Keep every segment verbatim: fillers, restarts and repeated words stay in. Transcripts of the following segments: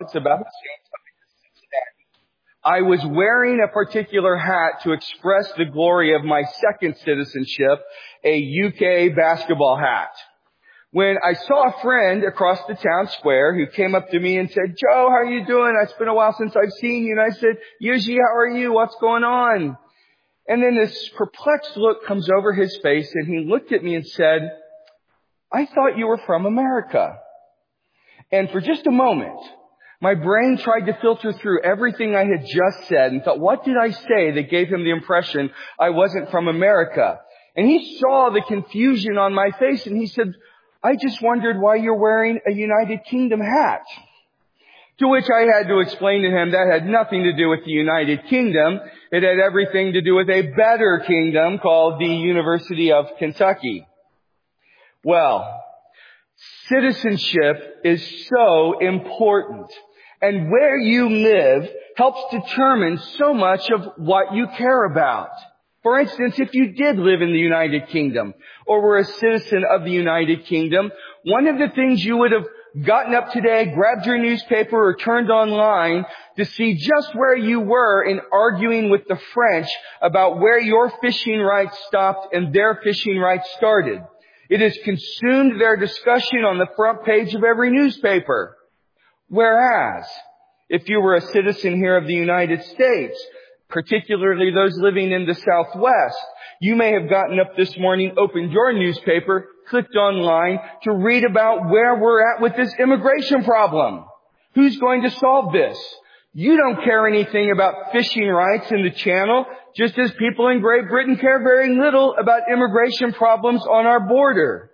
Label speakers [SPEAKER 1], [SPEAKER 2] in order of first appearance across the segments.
[SPEAKER 1] It's about the same time as Cincinnati. I was wearing a particular hat to express the glory of my second citizenship, a U K basketball hat. When I saw a friend across the town square who came up to me and said, "Joe, how are you doing? It's been a while since I've seen you." And I said, "Yuji, how are you? What's going on?" And then this perplexed look comes over his face, and he looked at me and said, "I thought you were from America." And for just a moment, my brain tried to filter through everything I had just said and thought, what did I say that gave him the impression I wasn't from America? And he saw the confusion on my face, and he said, "I just wondered why you're wearing a United Kingdom hat." To which I had to explain to him that had nothing to do with the United Kingdom. It had everything to do with a better kingdom called the University of Kentucky. Well, citizenship is so important. And where you live helps determine so much of what you care about. For instance, if you did live in the United Kingdom or were a citizen of the United Kingdom, one of the things you would have gotten up today, grabbed your newspaper or turned online to see just where you were in arguing with the French about where your fishing rights stopped and their fishing rights started. It has consumed their discussion on the front page of every newspaper. Whereas, if you were a citizen here of the United States, particularly those living in the Southwest, you may have gotten up this morning, opened your newspaper, clicked online to read about where we're at with this immigration problem. Who's going to solve this? You don't care anything about fishing rights in the channel, just as people in Great Britain care very little about immigration problems on our border.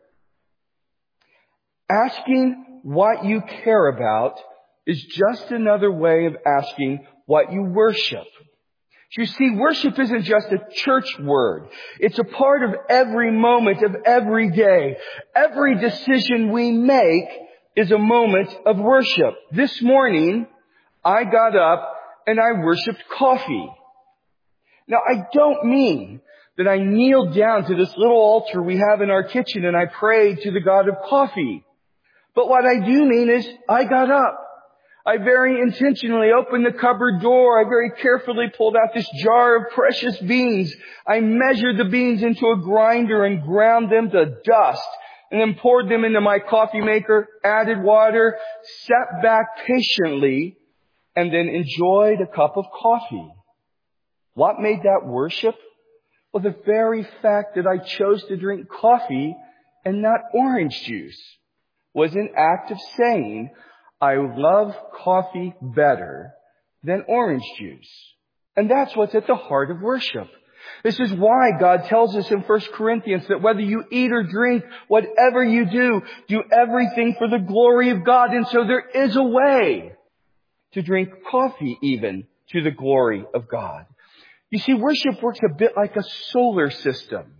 [SPEAKER 1] Asking what you care about is just another way of asking what you worship. You see, worship isn't just a church word. It's a part of every moment of every day. Every decision we make is a moment of worship. This morning, I got up and I worshiped coffee. Now, I don't mean that I kneeled down to this little altar we have in our kitchen and I prayed to the God of coffee. But what I do mean is I got up. I very intentionally opened the cupboard door. I very carefully pulled out this jar of precious beans. I measured the beans into a grinder and ground them to dust, and then poured them into my coffee maker, added water, sat back patiently, and then enjoyed a cup of coffee. What made that worship? Well, the very fact that I chose to drink coffee and not orange juice was an act of saying, I love coffee better than orange juice. And that's what's at the heart of worship. This is why God tells us in First Corinthians that whether you eat or drink, whatever you do, do everything for the glory of God. And so there is a way to drink coffee even to the glory of God. You see, worship works a bit like a solar system.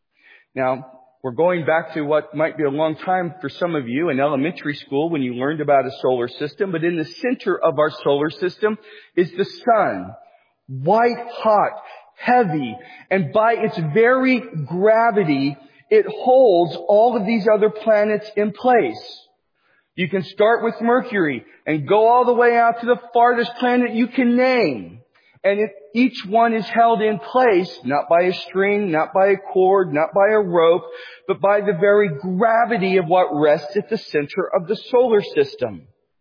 [SPEAKER 1] Now, we're going back to what might be a long time for some of you in elementary school when you learned about a solar system. But in the center of our solar system is the sun. White hot, heavy, and by its very gravity, it holds all of these other planets in place. You can start with Mercury and go all the way out to the farthest planet you can name. And it, each one is held in place, not by a string, not by a cord, not by a rope, but by the very gravity of what rests at the center of the solar system.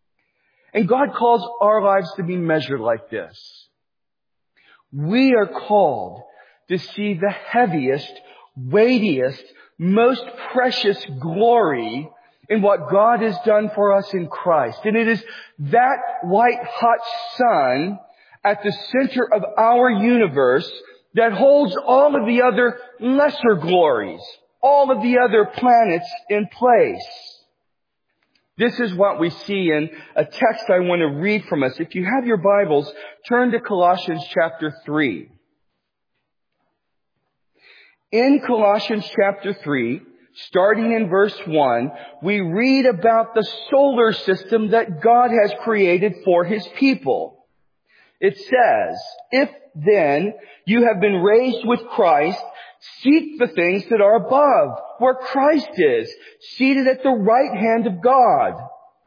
[SPEAKER 1] And God calls our lives to be measured like this. We are called to see the heaviest, weightiest, most precious glory in what God has done for us in Christ. And it is that white hot sun at the center of our universe that holds all of the other lesser glories, all of the other planets in place. This is what we see in a text I want to read from us. If you have your Bibles, turn to Colossians chapter three. In Colossians chapter three, starting in verse one, we read about the solar system that God has created for His people. It says, if then you have been raised with Christ, seek the things that are above, where Christ is, seated at the right hand of God.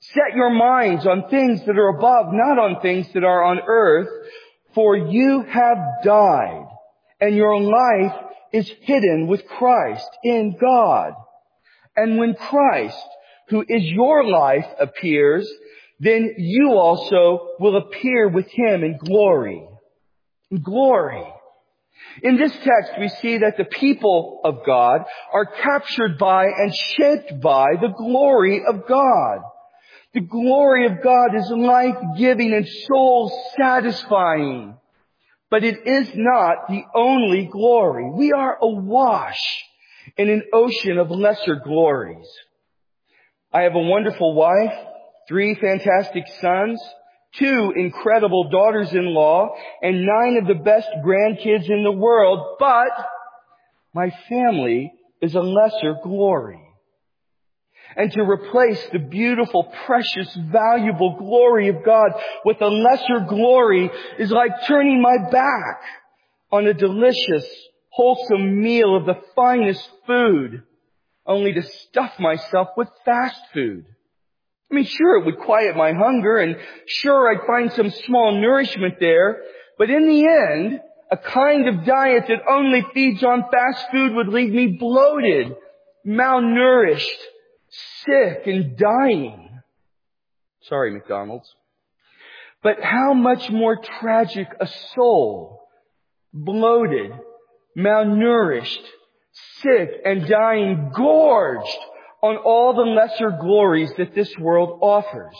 [SPEAKER 1] Set your minds on things that are above, not on things that are on earth. For you have died, and your life is hidden with Christ in God. And when Christ, who is your life, appears, then you also will appear with him in glory. In glory. In this text, we see that the people of God are captured by and shaped by the glory of God. The glory of God is life-giving and soul-satisfying. But it is not the only glory. We are awash in an ocean of lesser glories. I have a wonderful wife, three fantastic sons, two incredible daughters-in-law, and nine of the best grandkids in the world. But my family is a lesser glory. And to replace the beautiful, precious, valuable glory of God with a lesser glory is like turning my back on a delicious, wholesome meal of the finest food, only to stuff myself with fast food. I mean, sure, it would quiet my hunger, and sure, I'd find some small nourishment there, but in the end, a kind of diet that only feeds on fast food would leave me bloated, malnourished, sick and dying. Sorry, McDonald's. But how much more tragic a soul, bloated, malnourished, sick and dying, gorged on all the lesser glories that this world offers.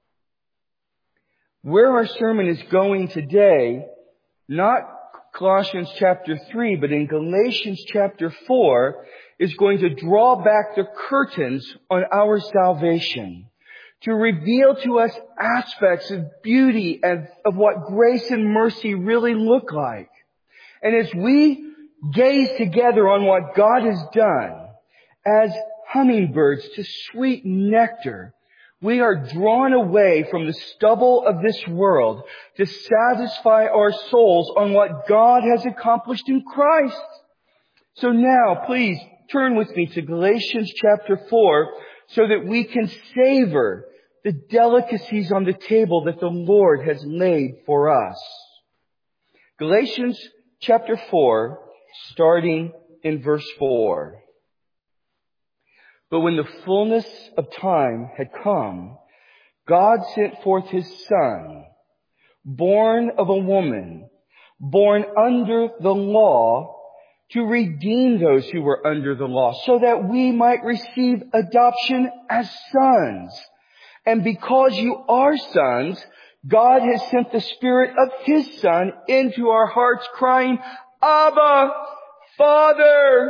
[SPEAKER 1] Where our sermon is going today, not Colossians chapter three, but in Galatians chapter four, is going to draw back the curtains on our salvation, to reveal to us aspects of beauty and of what grace and mercy really look like. And as we gaze together on what God has done, as hummingbirds to sweet nectar, we are drawn away from the stubble of this world to satisfy our souls on what God has accomplished in Christ. So now, please, turn with me to Galatians chapter four so that we can savor the delicacies on the table that the Lord has laid for us. Galatians chapter four, starting in verse four. But when the fullness of time had come, God sent forth His Son, born of a woman, born under the law, to redeem those who were under the law, so that we might receive adoption as sons. And because you are sons, God has sent the Spirit of His Son into our hearts, crying, Abba, Father!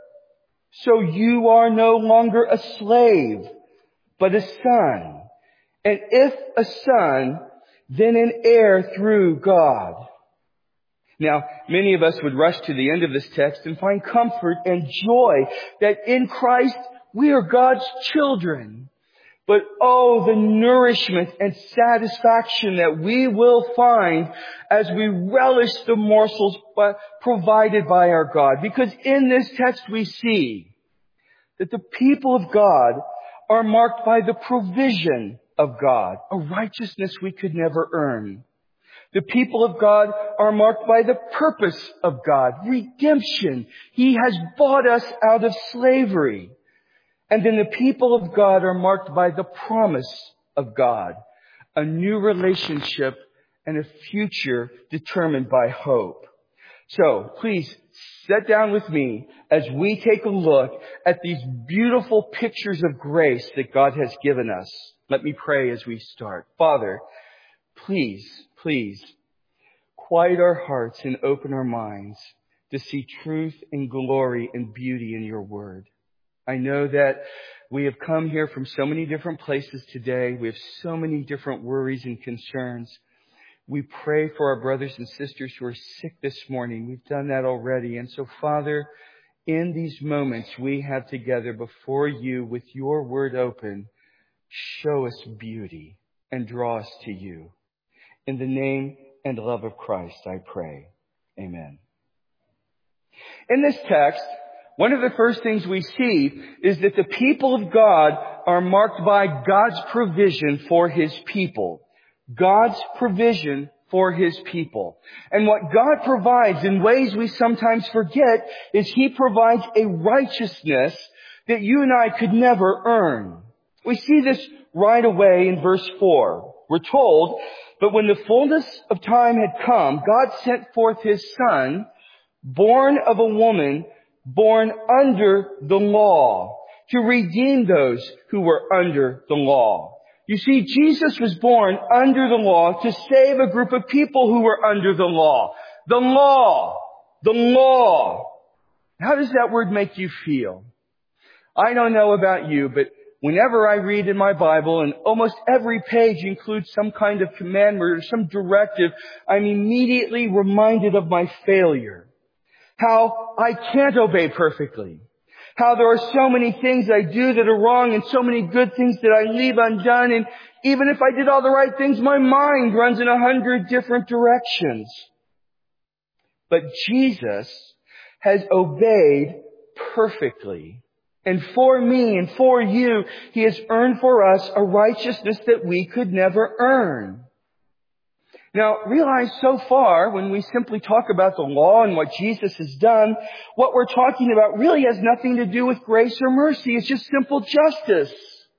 [SPEAKER 1] So you are no longer a slave, but a son. And if a son, then an heir through God. Now, many of us would rush to the end of this text and find comfort and joy that in Christ we are God's children. But oh, the nourishment and satisfaction that we will find as we relish the morsels provided by our God. Because in this text we see that the people of God are marked by the provision of God, a righteousness we could never earn. The people of God are marked by the purpose of God, redemption. He has bought us out of slavery. And then the people of God are marked by the promise of God, a new relationship and a future determined by hope. So please sit down with me as we take a look at these beautiful pictures of grace that God has given us. Let me pray as we start. Father, please, please quiet our hearts and open our minds to see truth and glory and beauty in your word. I know that we have come here from so many different places today. We have so many different worries and concerns. We pray for our brothers and sisters who are sick this morning. We've done that already. And so, Father, in these moments we have together before you with your word open, show us beauty and draw us to you. In the name and love of Christ, I pray. Amen. In this text, one of the first things we see is that the people of God are marked by God's provision for His people. God's provision for His people. And what God provides in ways we sometimes forget is He provides a righteousness that you and I could never earn. We see this right away in verse four. We're told, but when the fullness of time had come, God sent forth His Son, born of a woman, born under the law, to redeem those who were under the law. You see, Jesus was born under the law to save a group of people who were under the law. The law. The law. How does that word make you feel? I don't know about you, but whenever I read in my Bible, and almost every page includes some kind of commandment or some directive, I'm immediately reminded of my failure. How I can't obey perfectly. How there are so many things I do that are wrong and so many good things that I leave undone. And even if I did all the right things, my mind runs in a hundred different directions. But Jesus has obeyed perfectly. And for me and for you, He has earned for us a righteousness that we could never earn. Now, realize so far, when we simply talk about the law and what Jesus has done, what we're talking about really has nothing to do with grace or mercy. It's just simple justice.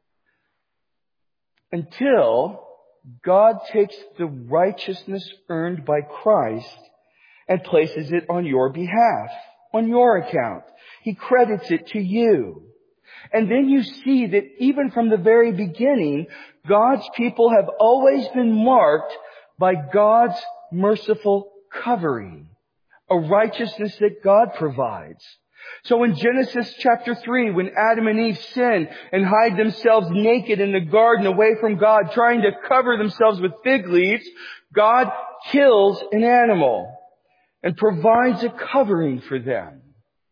[SPEAKER 1] Until God takes the righteousness earned by Christ and places it on your behalf, on your account. He credits it to you. And then you see that even from the very beginning, God's people have always been marked by God's merciful covering, a righteousness that God provides. So in Genesis chapter three, when Adam and Eve sin and hide themselves naked in the garden away from God, trying to cover themselves with fig leaves, God kills an animal and provides a covering for them.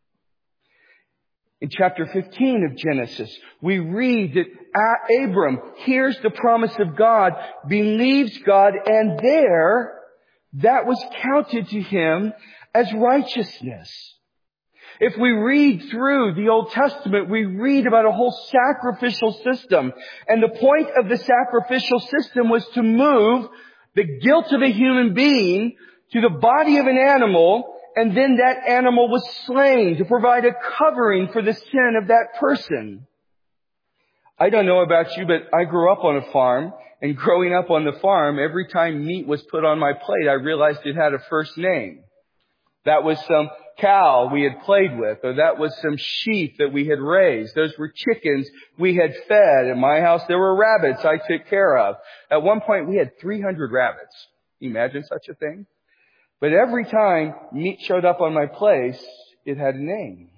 [SPEAKER 1] In chapter fifteen of Genesis, we read that Abram hears the promise of God, believes God, and there, that was counted to him as righteousness. If we read through the Old Testament, we read about a whole sacrificial system. And the point of the sacrificial system was to move the guilt of a human being to the body of an animal, and then that animal was slain to provide a covering for the sin of that person. I don't know about you, but I grew up on a farm, and growing up on the farm, every time meat was put on my plate, I realized it had a first name. That was some cow we had played with, or that was some sheep that we had raised. Those were chickens we had fed. In my house, there were rabbits I took care of. At one point, we had three hundred rabbits. Imagine such a thing. But every time meat showed up on my place, it had a name.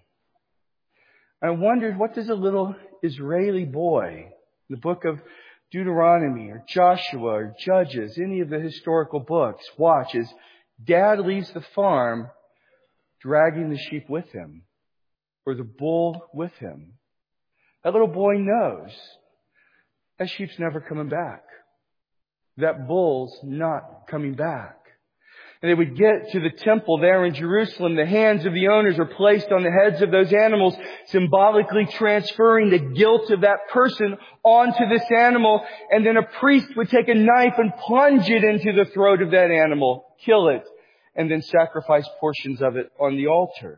[SPEAKER 1] I wondered, what does a little Israeli boy, the book of Deuteronomy or Joshua or Judges, any of the historical books, watch as Dad leaves the farm dragging the sheep with him or the bull with him? That little boy knows that sheep's never coming back. That bull's not coming back. And they would get to the temple there in Jerusalem. The hands of the owners are placed on the heads of those animals, symbolically transferring the guilt of that person onto this animal. And then a priest would take a knife and plunge it into the throat of that animal, kill it, and then sacrifice portions of it on the altar.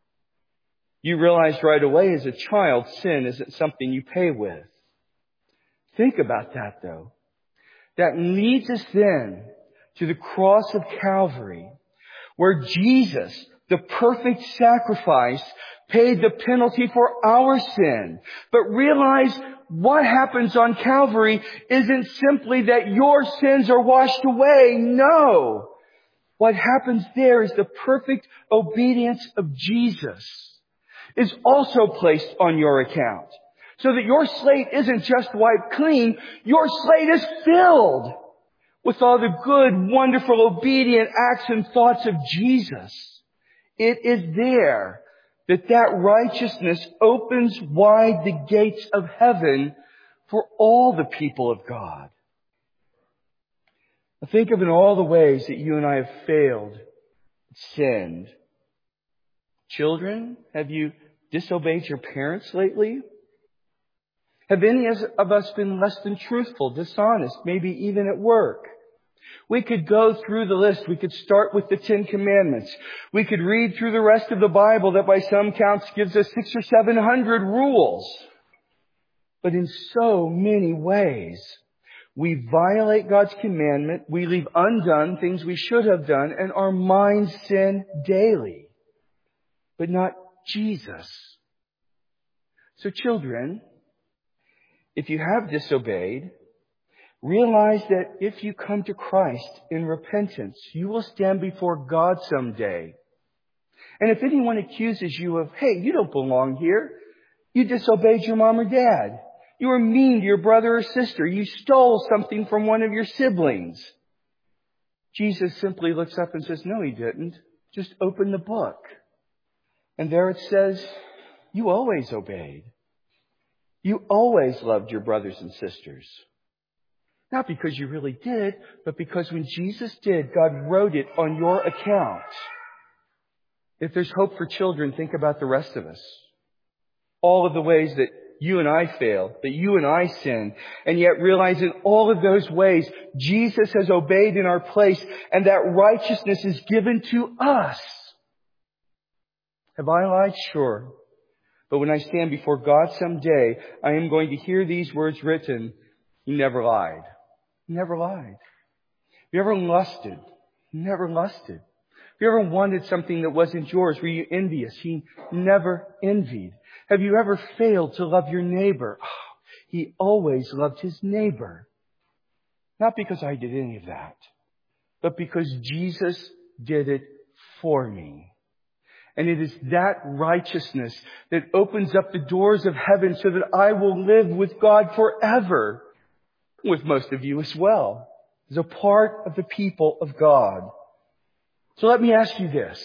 [SPEAKER 1] You realized right away as a child, sin isn't something you pay with. Think about that, though. That leads us then to the cross of Calvary, where Jesus, the perfect sacrifice, paid the penalty for our sin. But realize what happens on Calvary isn't simply that your sins are washed away. No. What happens there is the perfect obedience of Jesus is also placed on your account. So that your slate isn't just wiped clean, your slate is filled with all the good, wonderful, obedient acts and thoughts of Jesus. It is there that that righteousness opens wide the gates of heaven for all the people of God. Think of in all the ways that you and I have failed, sinned. Children, have you disobeyed your parents lately? Have any of us been less than truthful, dishonest, maybe even at work? We could go through the list. We could start with the Ten Commandments. We could read through the rest of the Bible that by some counts gives us six or seven hundred rules. But in so many ways, we violate God's commandment. We leave undone things we should have done, and our minds sin daily. But not Jesus. So children, if you have disobeyed, realize that if you come to Christ in repentance, you will stand before God someday. And if anyone accuses you of, hey, you don't belong here, you disobeyed your mom or dad, you were mean to your brother or sister, you stole something from one of your siblings, Jesus simply looks up and says, no, he didn't. Just open the book. And there it says, you always obeyed. You always loved your brothers and sisters. Not because you really did, but because when Jesus did, God wrote it on your account. If there's hope for children, think about the rest of us. All of the ways that you and I fail, that you and I sin, and yet realize in all of those ways, Jesus has obeyed in our place, and that righteousness is given to us. Have I lied? Sure. But when I stand before God someday, I am going to hear these words written, He never lied. He never lied. Have you ever lusted? He never lusted. Have you ever wanted something that wasn't yours? Were you envious? He never envied. Have you ever failed to love your neighbor? Oh, he always loved his neighbor. Not because I did any of that, but because Jesus did it for me. And it is that righteousness that opens up the doors of heaven so that I will live with God forever. With most of you as well. As a part of the people of God. So let me ask you this.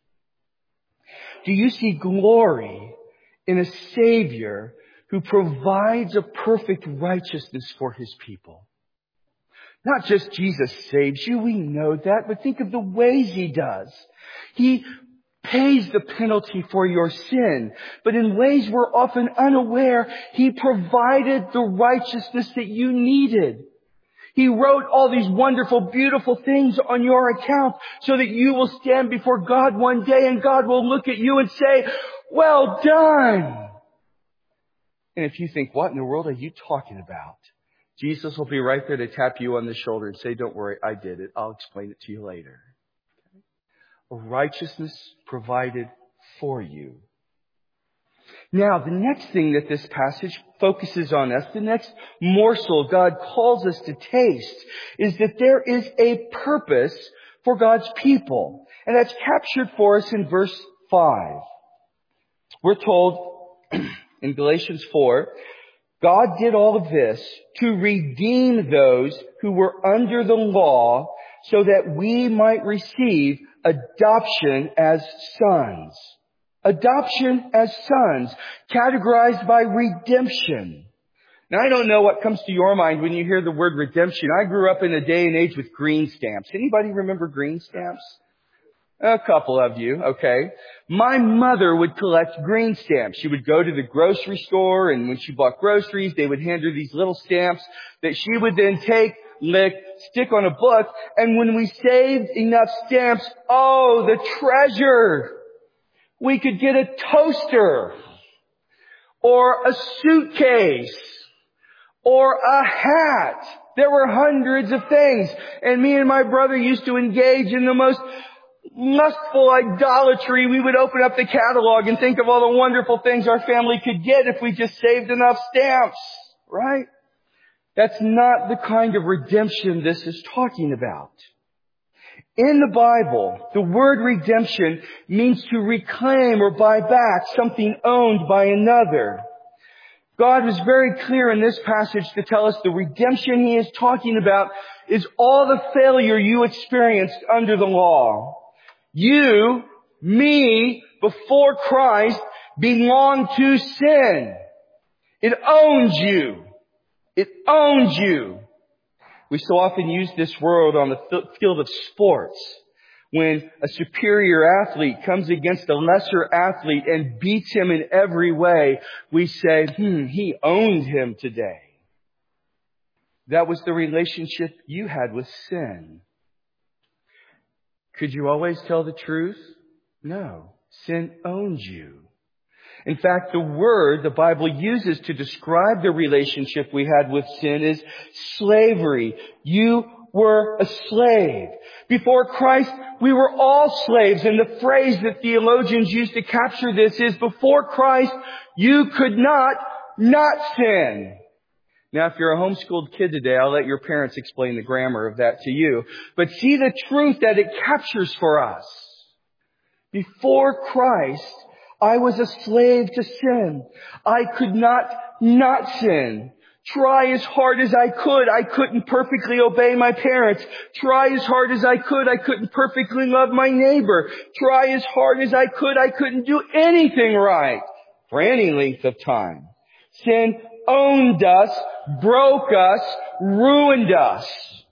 [SPEAKER 1] Do you see glory in a Savior who provides a perfect righteousness for His people? Not just Jesus saves you, we know that, but think of the ways He does. He pays the penalty for your sin, but in ways we're often unaware, He provided the righteousness that you needed. He wrote all these wonderful, beautiful things on your account so that you will stand before God one day and God will look at you and say, well done. And if you think, what in the world are you talking about? Jesus will be right there to tap you on the shoulder and say, don't worry, I did it. I'll explain it to you later. A righteousness provided for you. Now, the next thing that this passage focuses on us, the next morsel God calls us to taste, is that there is a purpose for God's people. And that's captured for us in verse five. We're told in Galatians four, God did all of this to redeem those who were under the law so that we might receive adoption as sons. Adoption as sons, categorized by redemption. Now, I don't know what comes to your mind when you hear the word redemption. I grew up in a day and age with green stamps. Anybody remember green stamps? A couple of you, okay. My mother would collect green stamps. She would go to the grocery store, and when she bought groceries, they would hand her these little stamps that she would then take, lick, stick on a book, and when we saved enough stamps, oh, the treasure! We could get a toaster, or a suitcase, or a hat. There were hundreds of things. And me and my brother used to engage in the most lustful idolatry. We would open up the catalog and think of all the wonderful things our family could get if we just saved enough stamps, right? That's not the kind of redemption this is talking about. In the Bible, the word redemption means to reclaim or buy back something owned by another. God was very clear in this passage to tell us the redemption He is talking about is all the failure you experienced under the law. You, me, before Christ, belong to sin. It owns you. It owns you. We so often use this word on the field of sports. When a superior athlete comes against a lesser athlete and beats him in every way, we say, hmm, he owned him today. That was the relationship you had with sin. Could you always tell the truth? No. Sin owned you. In fact, the word the Bible uses to describe the relationship we had with sin is slavery. You were a slave. Before Christ, we were all slaves. And the phrase that theologians use to capture this is, before Christ, you could not not sin. Now, if you're a homeschooled kid today, I'll let your parents explain the grammar of that to you. But see the truth that it captures for us. Before Christ, I was a slave to sin. I could not not sin. Try as hard as I could, I couldn't perfectly obey my parents. Try as hard as I could, I couldn't perfectly love my neighbor. Try as hard as I could, I couldn't do anything right for any length of time. Sin owned us, broke us, ruined us.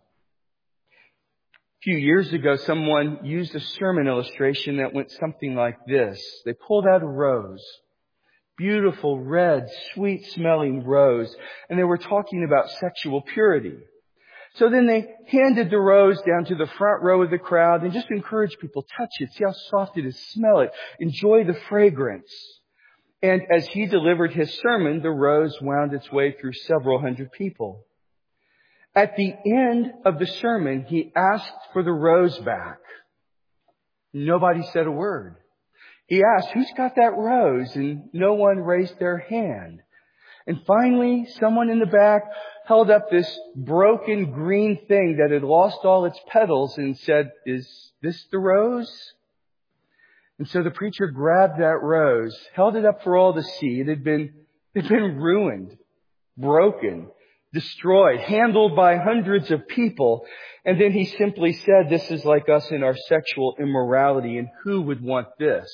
[SPEAKER 1] A few years ago, someone used a sermon illustration that went something like this. They pulled out a rose. Beautiful, red, sweet-smelling rose. And they were talking about sexual purity. So then they handed the rose down to the front row of the crowd and just encouraged people, touch it, see how soft it is, smell it, enjoy the fragrance. And as he delivered his sermon, the rose wound its way through several hundred people. At the end of the sermon, he asked for the rose back. Nobody said a word. He asked, who's got that rose? And no one raised their hand. And finally, someone in the back held up this broken green thing that had lost all its petals and said, is this the rose? And so the preacher grabbed that rose, held it up for all to see. It had been, it had been ruined, broken, destroyed, handled by hundreds of people. And then he simply said, this is like us in our sexual immorality, and who would want this?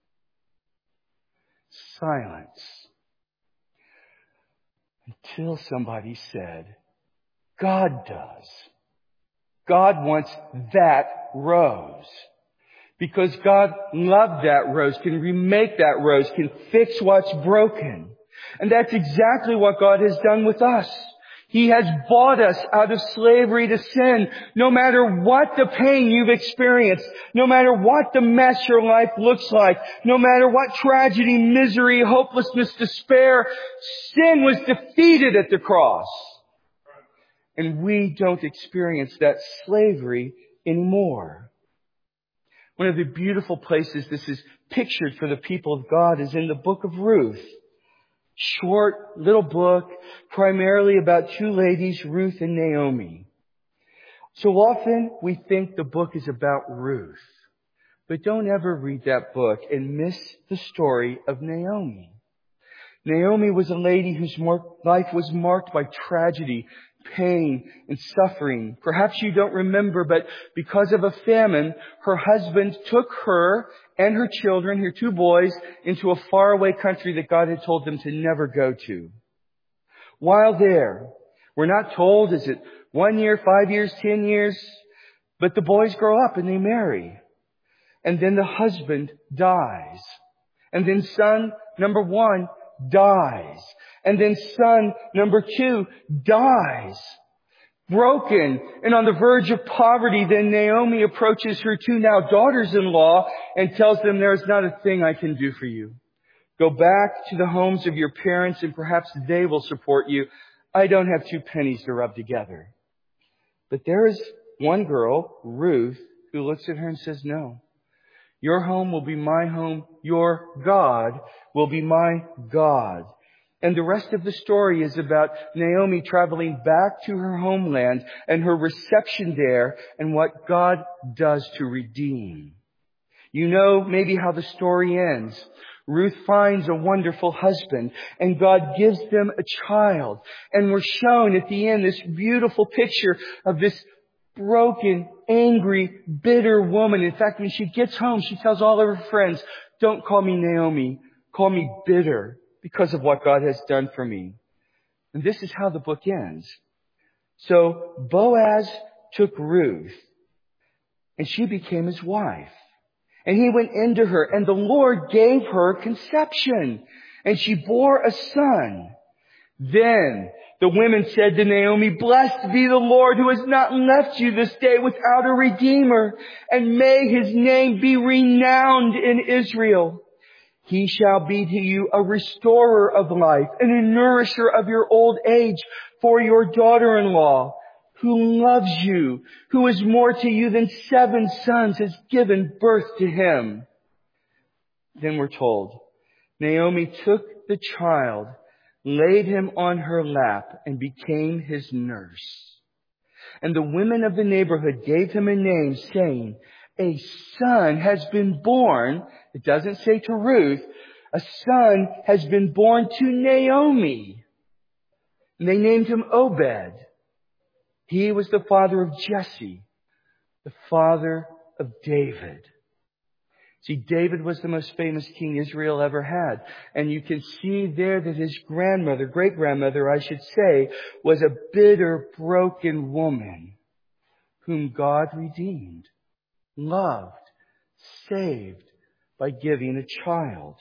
[SPEAKER 1] Silence. Until somebody said, God does. God wants that rose. Because God loved that rose, can remake that rose, can fix what's broken. And that's exactly what God has done with us. He has bought us out of slavery to sin. No matter what the pain you've experienced, no matter what the mess your life looks like, no matter what tragedy, misery, hopelessness, despair, sin was defeated at the cross. And we don't experience that slavery anymore. One of the beautiful places this is pictured for the people of God is in the book of Ruth. Short little book, primarily about two ladies, Ruth and Naomi. So often we think the book is about Ruth. But don't ever read that book and miss the story of Naomi. Naomi was a lady whose life was marked by tragedy, pain, and suffering. Perhaps you don't remember, but because of a famine, her husband took her and her children, her two boys, into a faraway country that God had told them to never go to. While there, we're not told, is it one year, five years, ten years? But the boys grow up and they marry. And then the husband dies. And then son number one dies. And then son number two dies. Broken and on the verge of poverty, then Naomi approaches her two now daughters-in-law and tells them, there is not a thing I can do for you. Go back to the homes of your parents and perhaps they will support you. I don't have two pennies to rub together. But there is one girl, Ruth, who looks at her and says, no. Your home will be my home. Your God will be my God. And the rest of the story is about Naomi traveling back to her homeland and her reception there and what God does to redeem. You know maybe how the story ends. Ruth finds a wonderful husband and God gives them a child. And we're shown at the end this beautiful picture of this broken, angry, bitter woman. In fact, when she gets home, she tells all of her friends, don't call me Naomi, call me bitter, because of what God has done for me. And this is how the book ends. So Boaz took Ruth, and she became his wife. And he went into her, and the Lord gave her conception, and she bore a son. Then the women said to Naomi, "Blessed be the Lord who has not left you this day without a redeemer, and may his name be renowned in Israel. He shall be to you a restorer of life and a nourisher of your old age for your daughter-in-law, who loves you, who is more to you than seven sons, has given birth to him." Then we're told, Naomi took the child, laid him on her lap, and became his nurse. And the women of the neighborhood gave him a name, saying, "A son has been born." It doesn't say to Ruth. "A son has been born to Naomi." And they named him Obed. He was the father of Jesse, the father of David. See, David was the most famous king Israel ever had. And you can see there that his grandmother, great-grandmother, I should say, was a bitter, broken woman whom God redeemed, loved, saved by giving a child.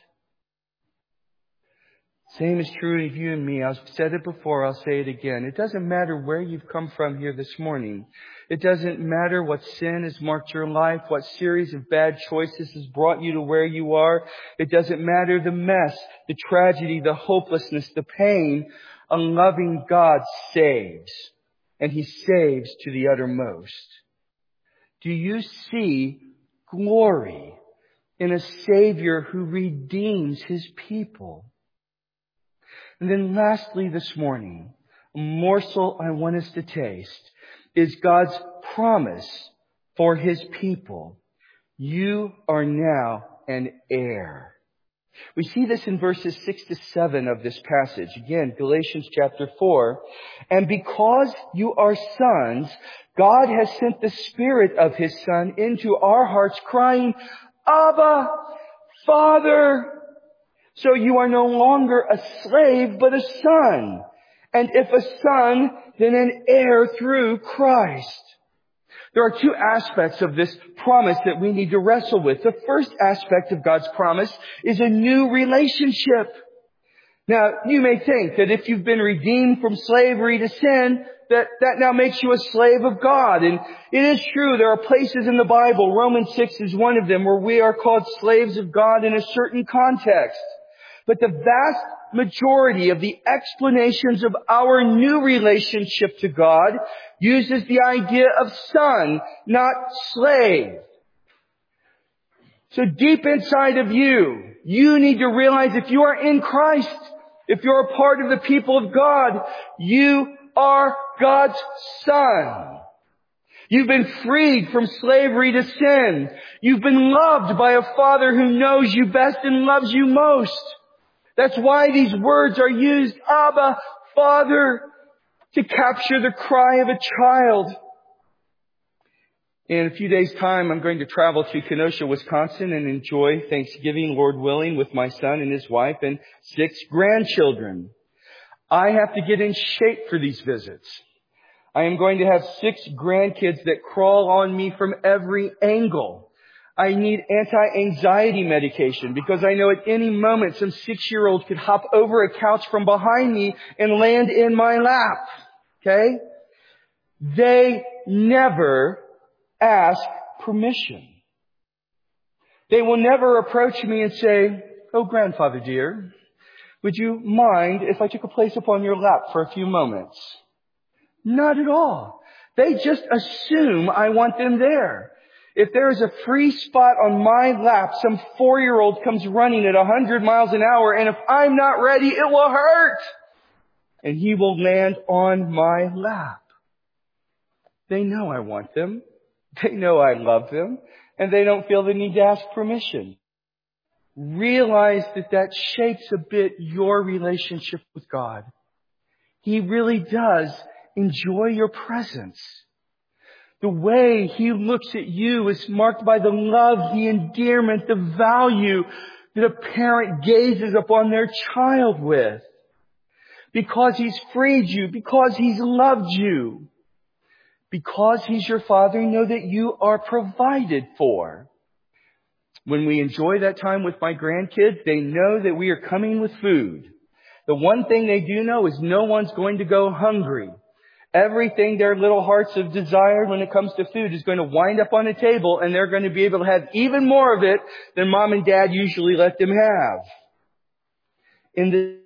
[SPEAKER 1] Same is true of you and me. I've said it before, I'll say it again. It doesn't matter where you've come from here this morning. It doesn't matter what sin has marked your life, what series of bad choices has brought you to where you are. It doesn't matter the mess, the tragedy, the hopelessness, the pain. A loving God saves, and He saves to the uttermost. Do you see glory in a Savior who redeems His people? And then lastly this morning, a morsel I want us to taste is God's promise for His people. You are now an heir. We see this in verses six to seven of this passage. Again, Galatians chapter four. "And because you are sons, God has sent the Spirit of His Son into our hearts, crying, 'Abba, Father.' So you are no longer a slave, but a son. And if a son, then an heir through Christ." There are two aspects of this promise that we need to wrestle with. The first aspect of God's promise is a new relationship. Now, you may think that if you've been redeemed from slavery to sin, that that now makes you a slave of God. And it is true, there are places in the Bible, Romans six is one of them, where we are called slaves of God in a certain context. But the vast majority of the explanations of our new relationship to God uses the idea of son, not slave. So deep inside of you, you need to realize if you are in Christ, if you're a part of the people of God, you are God's son. You've been freed from slavery to sin. You've been loved by a Father who knows you best and loves you most. That's why these words are used, Abba, Father, to capture the cry of a child. In a few days' time, I'm going to travel to Kenosha, Wisconsin, and enjoy Thanksgiving, Lord willing, with my son and his wife and six grandchildren. I have to get in shape for these visits. I am going to have six grandkids that crawl on me from every angle. I need anti-anxiety medication because I know at any moment some six-year-old could hop over a couch from behind me and land in my lap. Okay? They never ask permission. They will never approach me and say, "Oh, grandfather dear, would you mind if I took a place upon your lap for a few moments?" Not at all. They just assume I want them there. If there is a free spot on my lap, some four-year-old comes running at one hundred miles an hour, and if I'm not ready, it will hurt. And he will land on my lap. They know I want them. They know I love them. And they don't feel the need to ask permission. Realize that that shapes a bit your relationship with God. He really does enjoy your presence. The way He looks at you is marked by the love, the endearment, the value that a parent gazes upon their child with. Because He's freed you, because He's loved you. Because He's your Father, know that you are provided for. When we enjoy that time with my grandkids, they know that we are coming with food. The one thing they do know is no one's going to go hungry. Everything their little hearts have desired when it comes to food is going to wind up on a table, and they're going to be able to have even more of it than mom and dad usually let them have. In the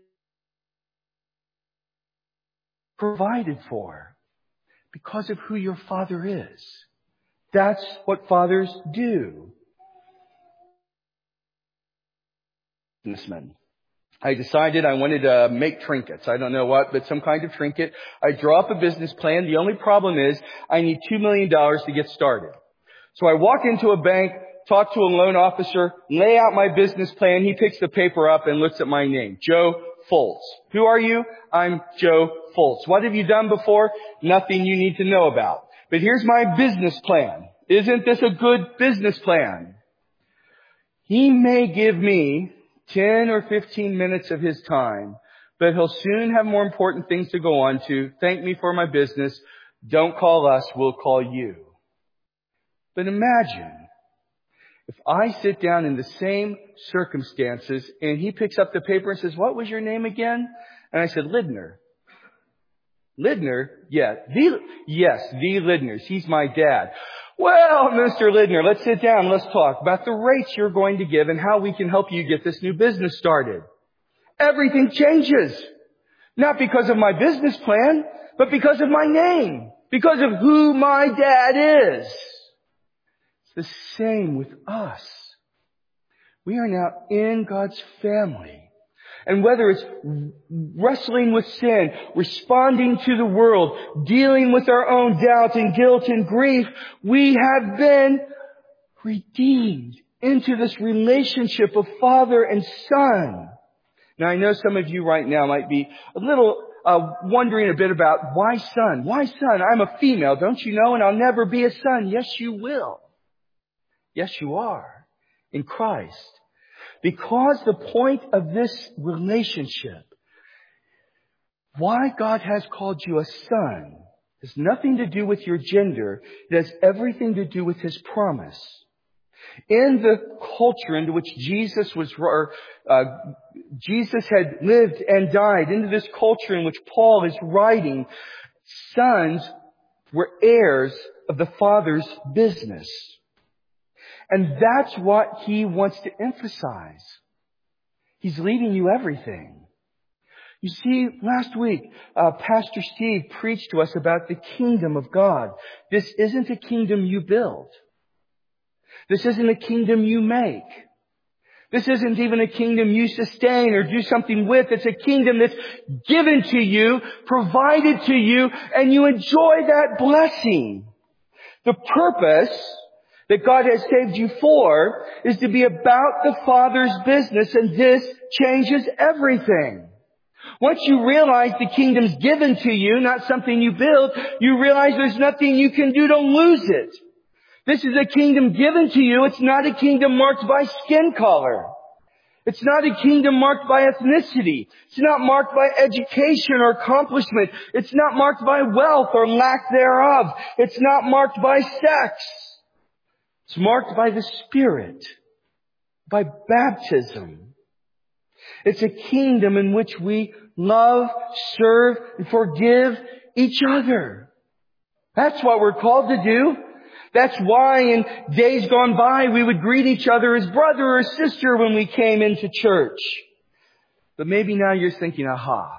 [SPEAKER 1] provided for because of who your Father is. That's what fathers do. Businessman. I decided I wanted to make trinkets. I don't know what, but some kind of trinket. I draw up a business plan. The only problem is I need two million dollars to get started. So I walk into a bank, talk to a loan officer, lay out my business plan. He picks the paper up and looks at my name, Joe Foltz. Who are you? I'm Joe Foltz. What have you done before? Nothing you need to know about. But here's my business plan. Isn't this a good business plan? He may give me ten or fifteen minutes of his time, but he'll soon have more important things to go on to. Thank me for my business. Don't call us, we'll call you. But imagine if I sit down in the same circumstances and he picks up the paper and says, what was your name again? And I said, Lidner. Lidner? Yeah. The, yes, the Lidners. He's my dad. Well, Mister Lidner, let's sit down. Let's talk about the rates you're going to give and how we can help you get this new business started. Everything changes. Not because of my business plan, but because of my name. Because of who my dad is. It's the same with us. We are now in God's family. And whether it's wrestling with sin, responding to the world, dealing with our own doubt and guilt and grief, we have been redeemed into this relationship of Father and Son. Now I know some of you right now might be a little uh, wondering a bit about why son? Why son? I'm a female, don't you know? And I'll never be a son. Yes, you will. Yes, you are in Christ. Because the point of this relationship, why God has called you a son, has nothing to do with your gender. It has everything to do with His promise. In the culture into which Jesus was, or, uh, Jesus had lived and died, into this culture in which Paul is writing, sons were heirs of the Father's business. And that's what he wants to emphasize. He's leaving you everything. You see, last week, uh, Pastor Steve preached to us about the kingdom of God. This isn't a kingdom you build. This isn't a kingdom you make. This isn't even a kingdom you sustain or do something with. It's a kingdom that's given to you, provided to you, and you enjoy that blessing. The purpose that God has saved you for is to be about the Father's business, and this changes everything. Once you realize the kingdom's given to you, not something you build, you realize there's nothing you can do to lose it. This is a kingdom given to you. It's not a kingdom marked by skin color. It's not a kingdom marked by ethnicity. It's not marked by education or accomplishment. It's not marked by wealth or lack thereof. It's not marked by sex. It's marked by the Spirit, by baptism. It's a kingdom in which we love, serve, and forgive each other. That's what we're called to do. That's why in days gone by we would greet each other as brother or sister when we came into church. But maybe now you're thinking, aha,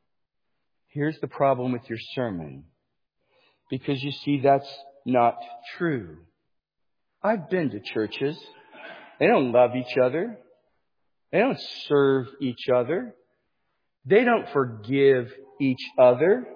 [SPEAKER 1] here's the problem with your sermon. Because you see, that's not true. I've been to churches. They don't love each other. They don't serve each other. They don't forgive each other.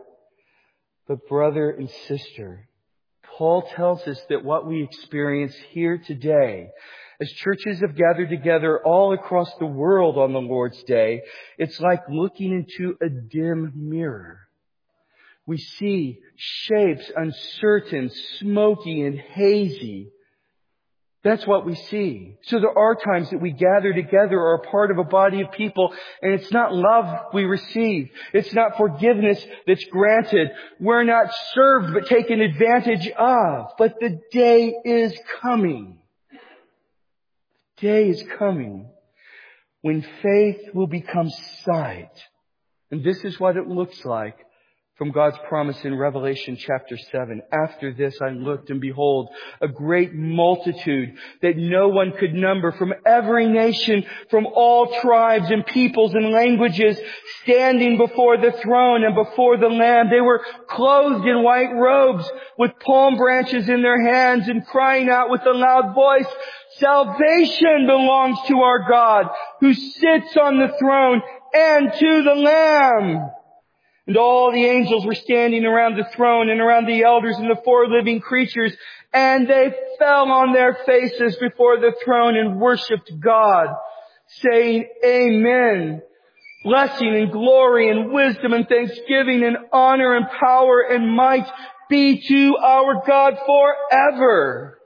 [SPEAKER 1] But brother and sister, Paul tells us that what we experience here today, as churches have gathered together all across the world on the Lord's Day, it's like looking into a dim mirror. We see shapes uncertain, smoky, and hazy. That's what we see. So there are times that we gather together or are part of a body of people, and it's not love we receive. It's not forgiveness that's granted. We're not served but taken advantage of. But the day is coming. The day is coming when faith will become sight. And this is what it looks like from God's promise in Revelation chapter seven. After this I looked, and behold, a great multitude that no one could number, from every nation, from all tribes and peoples and languages, standing before the throne and before the Lamb. They were clothed in white robes with palm branches in their hands, and crying out with a loud voice, "Salvation belongs to our God who sits on the throne and to the Lamb." And all the angels were standing around the throne and around the elders and the four living creatures, and they fell on their faces before the throne and worshipped God, saying, "Amen. Blessing and glory and wisdom and thanksgiving and honor and power and might be to our God forever."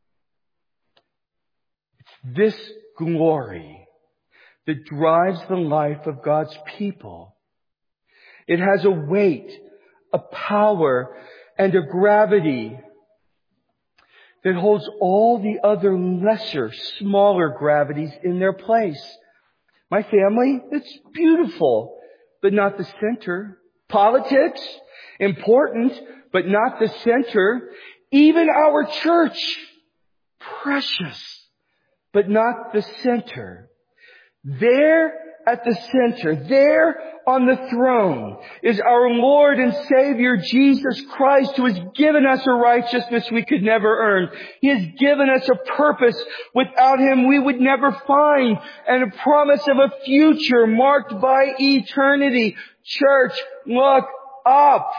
[SPEAKER 1] It's this glory that drives the life of God's people. It has a weight, a power, and a gravity that holds all the other lesser, smaller gravities in their place. My family, it's beautiful, but not the center. Politics, important, but not the center. Even our church, precious, but not the center. There at the center, there on the throne, is our Lord and Savior Jesus Christ, who has given us a righteousness we could never earn. He has given us a purpose without Him we would never find, and a promise of a future marked by eternity. Church, look up.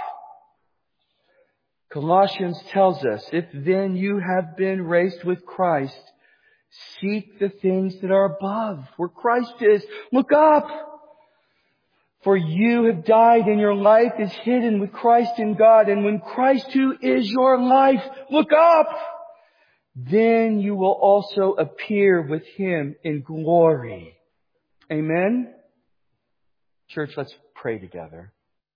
[SPEAKER 1] Colossians tells us, "If then you have been raised with Christ, seek the things that are above, where Christ is. Look up. For you have died, and your life is hidden with Christ in God. And when Christ, who is your life, look up, then you will also appear with Him in glory." Amen? Church, let's pray together.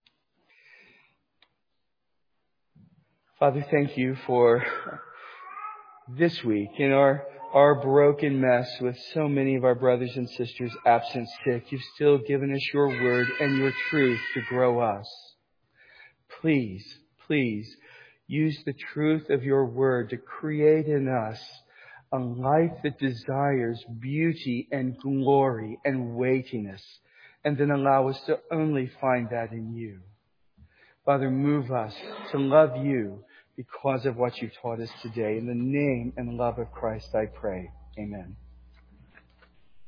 [SPEAKER 1] Father, thank You for this week in our Our broken mess with so many of our brothers and sisters absent, sick. You've still given us Your word and Your truth to grow us. Please, please use the truth of Your word to create in us a life that desires beauty and glory and weightiness, and then allow us to only find that in You. Father, move us to love You because of what You taught us today. In the name and love of Christ, I pray. Amen.